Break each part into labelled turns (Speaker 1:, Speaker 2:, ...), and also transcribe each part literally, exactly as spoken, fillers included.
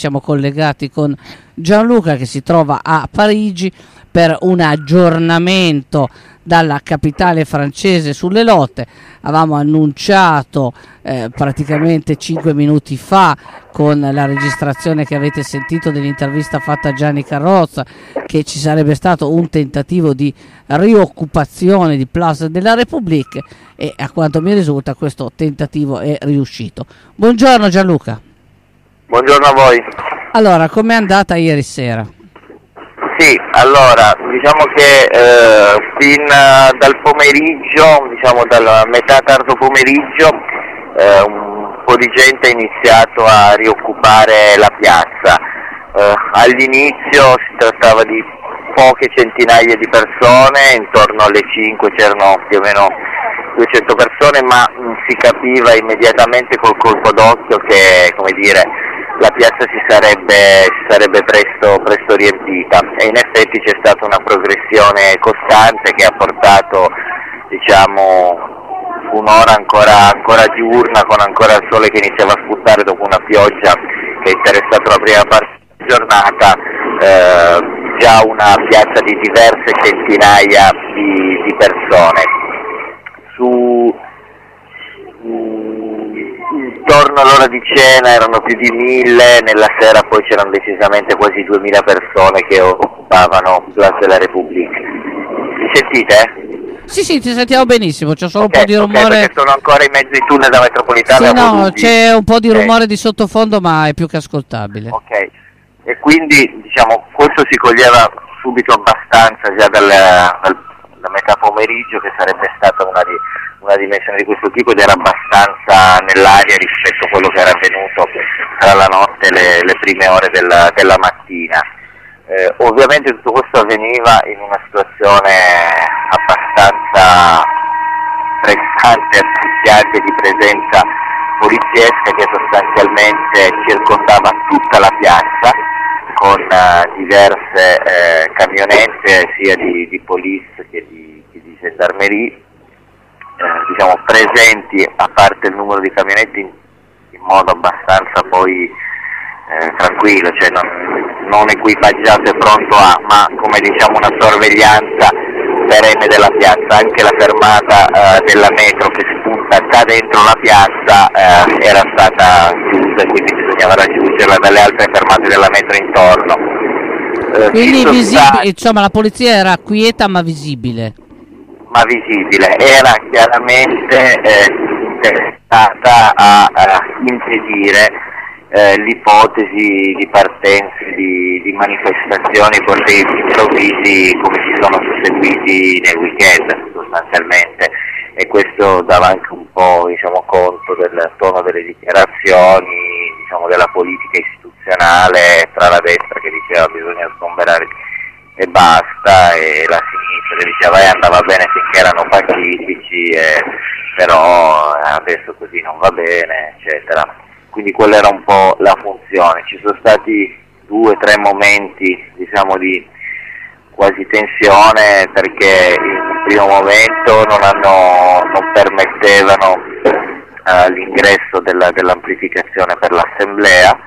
Speaker 1: Siamo collegati con Gianluca che si trova a Parigi per un aggiornamento dalla capitale francese sulle lotte. Avevamo annunciato eh, praticamente cinque minuti fa con la registrazione che avete sentito dell'intervista fatta a Gianni Carrozza che ci sarebbe stato un tentativo di rioccupazione di Place de la République e a quanto mi risulta questo tentativo è riuscito. Buongiorno Gianluca.
Speaker 2: Buongiorno a voi.
Speaker 1: Allora, com'è andata ieri sera?
Speaker 2: Sì, allora, diciamo che eh, fin uh, dal pomeriggio, diciamo dalla metà tardo pomeriggio, eh, un po' di gente ha iniziato a rioccupare la piazza. Eh, all'inizio si trattava di poche centinaia di persone, intorno alle cinque c'erano più o meno duecento persone, ma mh, si capiva immediatamente col colpo d'occhio che, come dire, la piazza si sarebbe, si sarebbe presto, presto riempita e in effetti c'è stata una progressione costante che ha portato, diciamo, un'ora ancora, ancora diurna con ancora il sole che iniziava a spuntare dopo una pioggia che ha interessato la prima parte della giornata, eh, già una piazza di diverse centinaia di, di persone. Su Intorno all'ora di cena erano più di mille, nella sera poi c'erano decisamente quasi duemila persone che occupavano Place de la République. Mi sentite?
Speaker 1: Sì, sì, ti sentiamo benissimo, c'è solo
Speaker 2: Okay,
Speaker 1: un po' di rumore.
Speaker 2: Okay, perché sono ancora in mezzo ai tunnel da metropolitana.
Speaker 1: Sì, no, c'è un po' di
Speaker 2: okay.
Speaker 1: rumore di sottofondo, ma è più che ascoltabile.
Speaker 2: Ok, e quindi diciamo questo si coglieva subito abbastanza già dal, dal, da metà pomeriggio che sarebbe stata una di una dimensione di questo tipo ed era abbastanza nell'aria rispetto a quello che era avvenuto tra la notte e le, le prime ore della, della mattina. Eh, ovviamente tutto questo avveniva in una situazione abbastanza pressante e asfissiante di presenza poliziesca che sostanzialmente circondava tutta la piazza con uh, diverse eh, camionette sia di, di police che di, che di gendarmerie. Eh, diciamo presenti a parte il numero di camionetti in, in modo abbastanza poi eh, tranquillo, cioè non, non equipaggiato e pronto a, ma come diciamo una sorveglianza perenne della piazza. Anche la fermata eh, della metro che spunta da dentro la piazza eh, era stata chiusa e quindi bisognava raggiungerla dalle altre fermate della metro intorno.
Speaker 1: Eh, quindi visibile, insomma la polizia era quieta ma visibile.
Speaker 2: ma visibile, era chiaramente eh, interessata a, a impedire eh, l'ipotesi di partenza di, di manifestazioni, cortei improvvisi come si sono susseguiti nel weekend sostanzialmente, e questo dava anche un po', diciamo, conto del tono delle dichiarazioni, diciamo, della politica istituzionale tra la destra che diceva bisogna sgomberare e basta, e la sinistra che diceva eh, andava bene finché erano pacifici, eh, però adesso così non va bene, eccetera. Quindi quella era un po' la funzione. Ci sono stati due o tre momenti, diciamo, di quasi tensione, perché in primo momento non, hanno, non permettevano uh, l'ingresso della, dell'amplificazione per l'assemblea,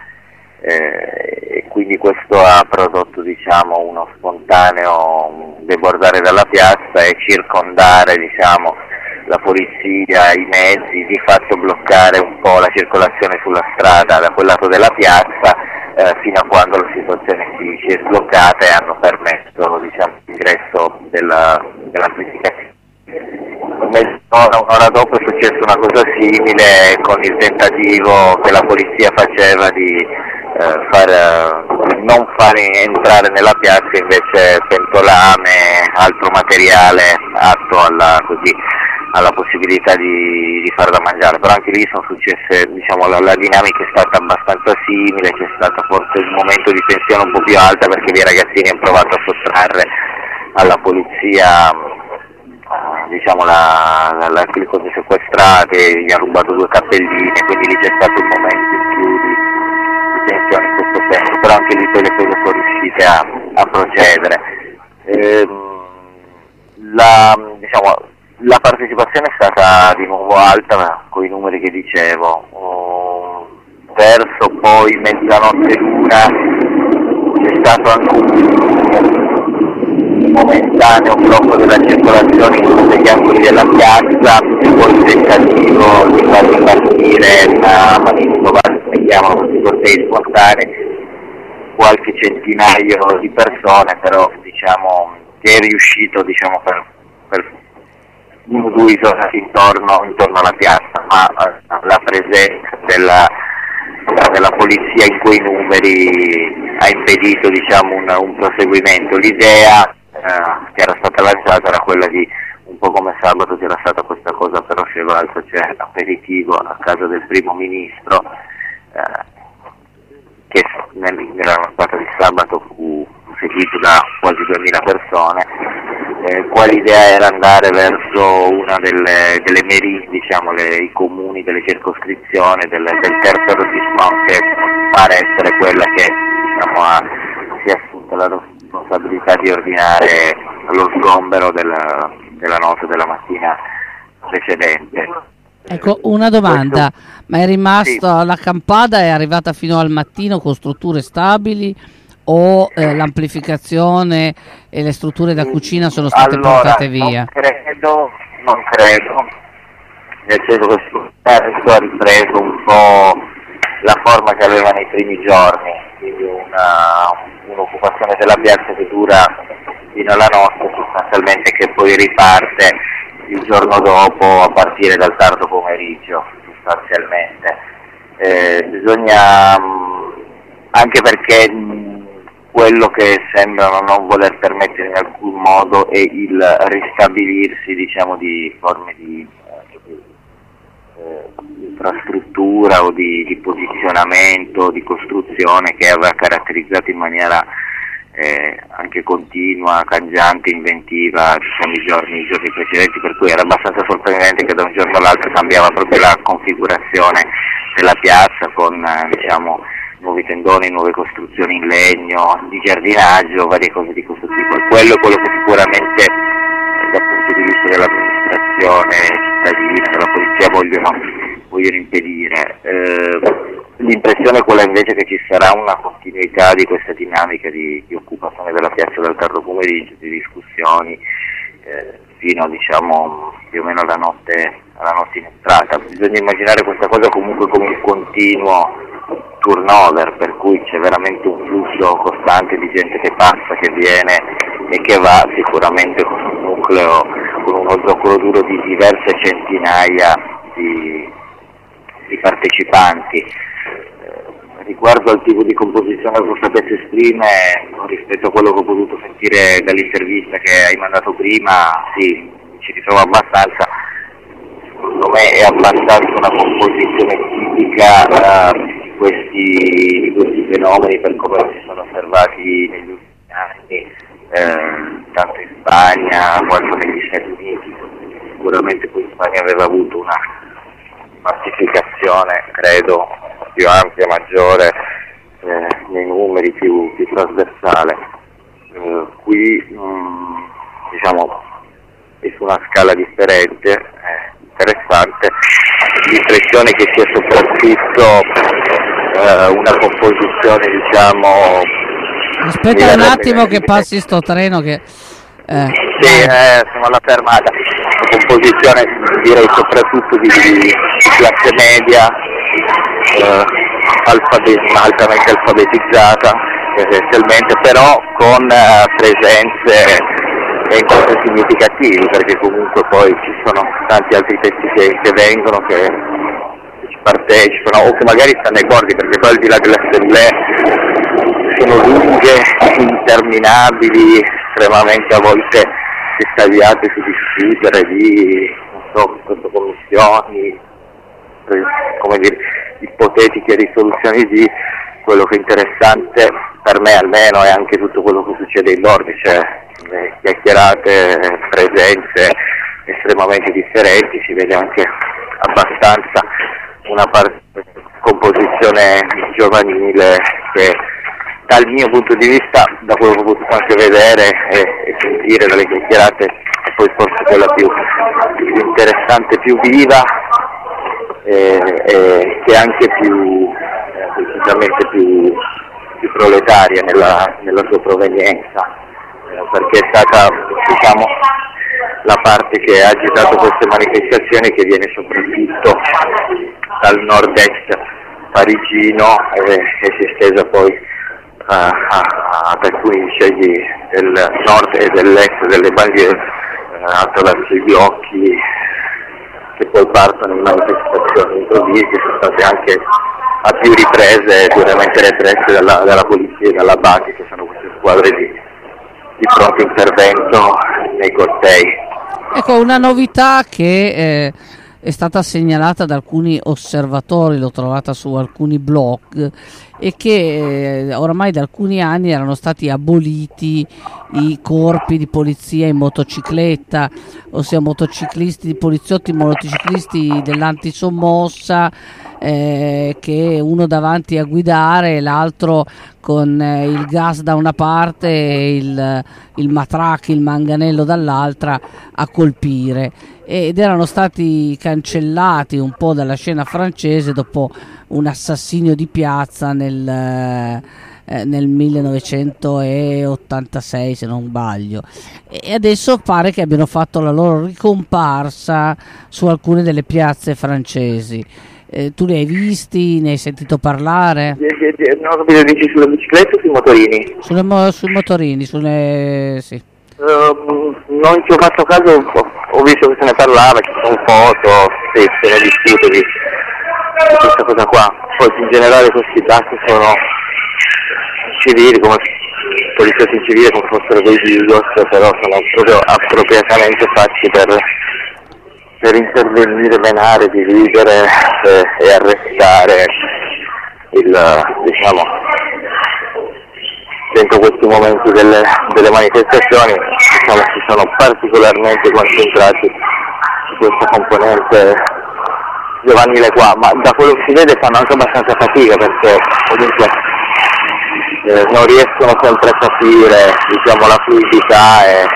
Speaker 2: Eh, e quindi questo ha prodotto, diciamo, uno spontaneo debordare dalla piazza e circondare, diciamo, la polizia, i mezzi, di fatto bloccare un po' la circolazione sulla strada da quel lato della piazza eh, fino a quando la situazione si, si è sbloccata e hanno permesso, diciamo, l'ingresso della, dell'amplificazione. Mezz'ora, un'ora dopo è successa una cosa simile con il tentativo che la polizia faceva di eh, far, eh, non far entrare nella piazza invece pentolame, altro materiale atto alla, così, alla possibilità di, di far da mangiare, però anche lì sono successe, diciamo, la, la dinamica è stata abbastanza simile, c'è stato forse un momento di tensione un po' più alta perché i ragazzini hanno provato a sottrarre alla polizia, diciamo, la, la, la, le cose sequestrate, gli ha rubato due cappelline, quindi lì c'è stato un momento in più di, di tensione in questo senso, però anche lì poi le cose sono riuscite a, a procedere. Ehm, la, diciamo, la partecipazione è stata di nuovo alta con i numeri che dicevo, oh, verso poi mezzanotte l'una c'è stato anche un momentaneo blocco della circolazione in tutti gli angoli della piazza e poi il tentativo di far ripartire una manifestazione, si chiamano questi cortei spontanei, qualche centinaio di persone, però diciamo che è riuscito diciamo per, per uno o due isolati intorno, intorno alla piazza, ma eh, la presenza della, della polizia in quei numeri ha impedito diciamo un, un proseguimento. L'idea eh, che era stata lanciata era quella di, un po' come sabato c'era stata questa cosa per Rochevalco, cioè aperitivo a casa del primo ministro, eh, che nella nottata di sabato fu seguito da quasi duemila persone, eh, qua l'idea era andare verso una delle, delle mairie, diciamo le, i comuni delle circoscrizioni del, del terzo arrondissement, che pare essere quella che diciamo, ha, si è assunta la responsabilità di ordinare lo sgombero della, della notte della mattina precedente.
Speaker 1: Ecco, una domanda, ma è rimasto, sì. La campata è arrivata fino al mattino con strutture stabili o eh, l'amplificazione e le strutture da cucina sono state
Speaker 2: allora,
Speaker 1: portate via?
Speaker 2: Non credo, non credo, nel senso che il terzo ha ripreso un po' la forma che aveva nei primi giorni, quindi una, un'occupazione della piazza che dura fino alla notte sostanzialmente, che poi riparte il giorno dopo a partire dal tardo pomeriggio sostanzialmente. Eh, bisogna, anche perché mh, quello che sembrano non voler permettere in alcun modo è il ristabilirsi diciamo di forme di eh, infrastruttura o di, di posizionamento, di costruzione che aveva caratterizzato in maniera Eh, anche continua, cangiante, inventiva diciamo, i, giorni, i giorni precedenti, per cui era abbastanza sorprendente che da un giorno all'altro cambiava proprio la configurazione della piazza con eh, diciamo, nuovi tendoni, nuove costruzioni in legno, di giardinaggio, varie cose di questo tipo. E quello è quello che sicuramente eh, dal punto di vista dell'amministrazione cittadina, della polizia vogliono, vogliono impedire. Eh, L'impressione è quella invece che ci sarà una continuità di questa dinamica di, di occupazione della piazza del tardo pomeriggio, di discussioni eh, fino diciamo più o meno alla notte, alla notte in entrata. Bisogna immaginare questa cosa comunque come un continuo turnover, per cui c'è veramente un flusso costante di gente che passa, che viene e che va, sicuramente con un nucleo, con uno zoccolo duro di diverse centinaia di, di partecipanti. Riguardo al tipo di composizione che questa piazza esprime, rispetto a quello che ho potuto sentire dall'intervista che hai mandato prima, sì, ci ritrovo abbastanza. Secondo me è abbastanza una composizione tipica uh, di, questi, di questi fenomeni, per come si sono osservati negli ultimi anni, eh, tanto in Spagna quanto negli Stati Uniti. Sicuramente poi in Spagna aveva avuto una massificazione, credo, più ampia, maggiore, eh, nei numeri, più, più trasversale. Eh, qui mh, diciamo è su una scala differente, eh, interessante. L'impressione è che sia soprattutto eh, una composizione diciamo.
Speaker 1: Aspetta un attimo che passi sto treno che. Eh.
Speaker 2: Sì, eh, sono alla fermata. Una composizione direi soprattutto di, di classe media, eh, alfabet- altamente alfabetizzata essenzialmente, però con eh, presenze e incontri significativi, perché comunque poi ci sono tanti altri testi che, che vengono, che, che ci partecipano o che magari stanno ai bordi, perché poi al di là delle assemblee sono lunghe, interminabili, estremamente a volte dettagliate su discutere di non so, sottocommissioni, come dire, ipotetiche risoluzioni di quello che è interessante per me almeno è anche tutto quello che succede in bordi, cioè le chiacchierate, presenze estremamente differenti, si vede anche abbastanza una parte composizione giovanile che dal mio punto di vista, da quello che ho potuto anche vedere e, e sentire dalle chiacchierate, è poi forse quella più, più interessante, più viva e, e che è anche più decisamente più, più proletaria nella, nella sua provenienza, eh, perché è stata, diciamo, la parte che ha agitato queste manifestazioni, che viene soprattutto dal nord-est parigino e, e si è estesa poi a, a, ad alcuni scegli del nord e dell'est delle banlieue, eh, attraverso i blocchi che poi partono in manifestazioni improvvise, che sono state anche a più riprese duramente represse dalla, dalla polizia e dalla B A C, che sono queste squadre di, di pronto intervento nei cortei.
Speaker 1: Ecco, una novità che eh, è stata segnalata da alcuni osservatori, l'ho trovata su alcuni blog, e che eh, oramai da alcuni anni erano stati aboliti i corpi di polizia in motocicletta, ossia motociclisti, poliziotti motociclisti dell'antisommossa, eh, che uno davanti a guidare e l'altro con eh, il gas da una parte e il, il matrac, il manganello dall'altra a colpire, ed erano stati cancellati un po' dalla scena francese dopo un assassinio di piazza nel, eh, nel millenovecentottantasei, se non sbaglio, e adesso pare che abbiano fatto la loro ricomparsa su alcune delle piazze francesi. Eh, tu li hai visti? Ne hai sentito parlare?
Speaker 2: Non ho capito, dici sulle biciclette o sui motorini?
Speaker 1: Sulle mo- sui motorini, sulle... sì.
Speaker 2: Uh, non ci ho fatto caso, ho, ho visto che se ne parlava, ci sono foto, sì, se ne discute di, di questa cosa qua. Poi in generale questi tassi sono civili, come poliziotti in civile, come fossero dei Vigos, però sono proprio appropriatamente fatti per, per intervenire, menare, dividere e, e arrestare il, diciamo, dentro questi momenti delle, delle manifestazioni, diciamo, si sono particolarmente concentrati su questa componente giovanile qua, ma da quello che si vede fanno anche abbastanza fatica, perché comunque eh, non riescono sempre a capire, diciamo, la fluidità e,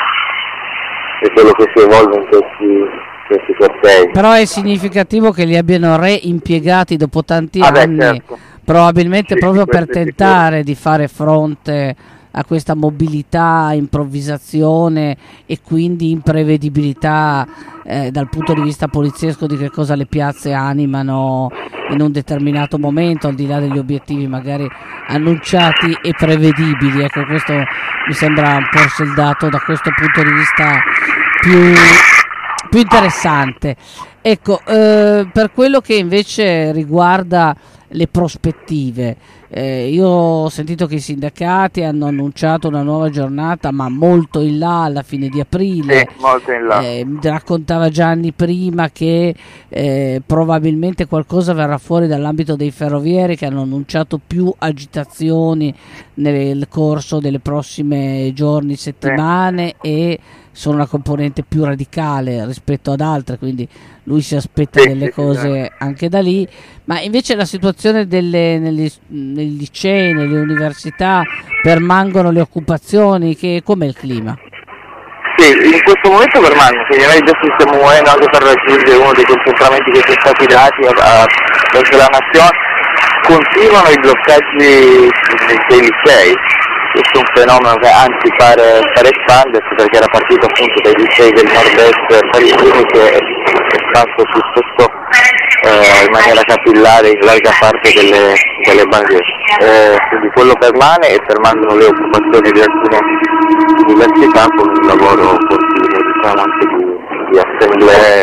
Speaker 2: e quello che si evolve in questi, questi cortei.
Speaker 1: Però è significativo che li abbiano reimpiegati dopo tanti
Speaker 2: ah,
Speaker 1: anni.
Speaker 2: beh, certo.
Speaker 1: Probabilmente sì, proprio per tentare
Speaker 2: sicuro.
Speaker 1: di fare fronte a questa mobilità, improvvisazione e quindi imprevedibilità eh, dal punto di vista poliziesco di che cosa le piazze animano in un determinato momento, al di là degli obiettivi magari annunciati e prevedibili. Ecco, questo mi sembra forse il dato da questo punto di vista più, più interessante. Ecco, eh, per quello che invece riguarda le prospettive, eh, io ho sentito che i sindacati hanno annunciato una nuova giornata, ma molto in là, alla fine di aprile.
Speaker 2: Sì, molto in là.
Speaker 1: Eh, raccontava Gianni prima che eh, probabilmente qualcosa verrà fuori dall'ambito dei ferrovieri, che hanno annunciato più agitazioni nel corso delle prossime giorni, settimane, sì. E sono una componente più radicale rispetto ad altre, quindi lui si aspetta sì, delle sì, cose sì, anche da lì. Ma invece la situazione delle, negli, nei licei, nelle università, permangono le occupazioni, che com'è il clima?
Speaker 2: Sì, in questo momento permangono, quindi noi adesso stiamo muovendo anche per raggiungere uno dei concentramenti che sono stati dati a, a, verso la nazione. Continuano i bloccaggi dei licei. Questo è un fenomeno che anzi pare, pare espandersi, perché era partito appunto dai licei del nord-est parigino, che è espanso piuttosto eh, in maniera capillare in larga parte delle, delle banlieue. Eh, quindi quello permane e permangono le occupazioni di alcune università, con un lavoro continuo, diciamo, anche di, di assemblee,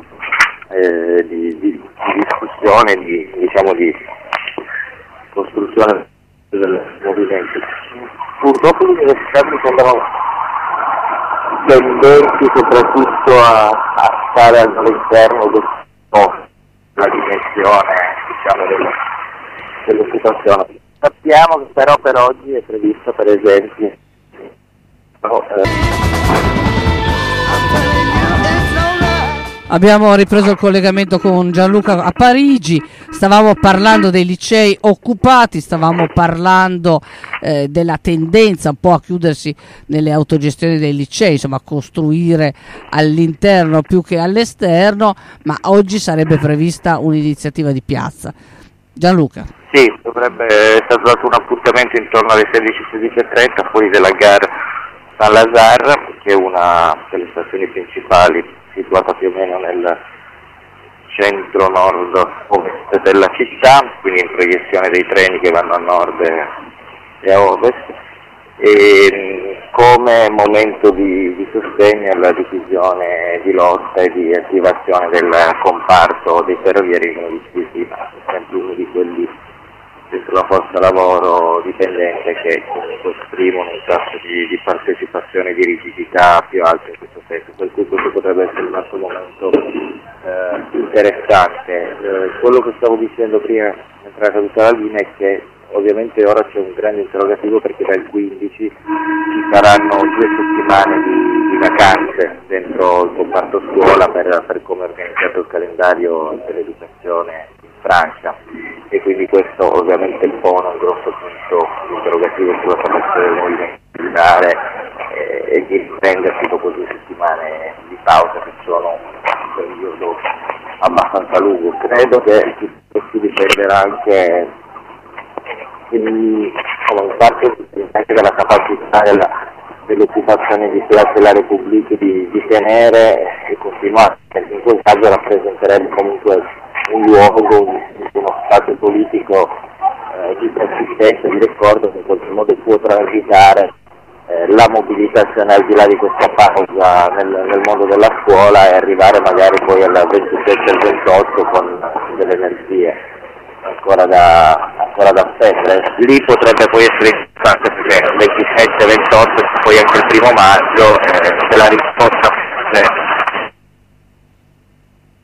Speaker 2: eh, di, di, di discussione, di, diciamo, di costruzione del movimento. Purtroppo l'università mi sembrano tendenti soprattutto a, a stare all'interno del la dimensione, diciamo, della, dell'occupazione. Sappiamo che però per oggi è prevista, per esempio, no, eh,
Speaker 1: Abbiamo ripreso il collegamento con Gianluca a Parigi, stavamo parlando dei licei occupati, stavamo parlando eh, della tendenza un po' a chiudersi nelle autogestioni dei licei, insomma a costruire all'interno più che all'esterno, ma oggi sarebbe prevista un'iniziativa di piazza. Gianluca.
Speaker 2: Sì, dovrebbe essere stato dato un appuntamento intorno alle sedici, sedici e trenta fuori della gare Saint-Lazare, che è una delle stazioni principali situata più o meno nel centro-nord-ovest della città, quindi in proiezione dei treni che vanno a nord e a ovest, e come momento di, di sostegno alla decisione di lotta e di attivazione del comparto dei ferrovieri, come dicevi, sempre uno di quelli dentro la forza lavoro dipendente che comunque esprimono un tasso di, di partecipazione e di rigidità più alto in questo senso, per cui questo potrebbe essere un altro momento eh, interessante. Eh, quello che stavo dicendo prima, mentre era caduta la linea, è che ovviamente ora c'è un grande interrogativo perché dal quindici ci saranno due settimane di, di vacanze dentro il comparto scuola per, per come è organizzato il calendario dell'educazione in Francia, e quindi questo ovviamente pone un grosso punto interrogativo sulla formazione del movimento militare eh, e di riprendersi dopo due settimane di pausa, che sono un periodo abbastanza lungo. Credo che si dipenderà anche in, in parte anche dalla capacità della, dell'occupazione di Place de la République di, di tenere e continuare, perché in quel caso rappresenterebbe comunque un luogo, uno spazio politico eh, di consistenza, di ricordo, che in qualche modo può transitare eh, la mobilitazione al di là di questa pausa nel, nel mondo della scuola e arrivare magari poi al ventisette al ventotto con delle energie ancora da, ancora da spendere. Lì potrebbe poi essere interessante perché ventisette ventotto e poi anche il primo maggio eh, se la risposta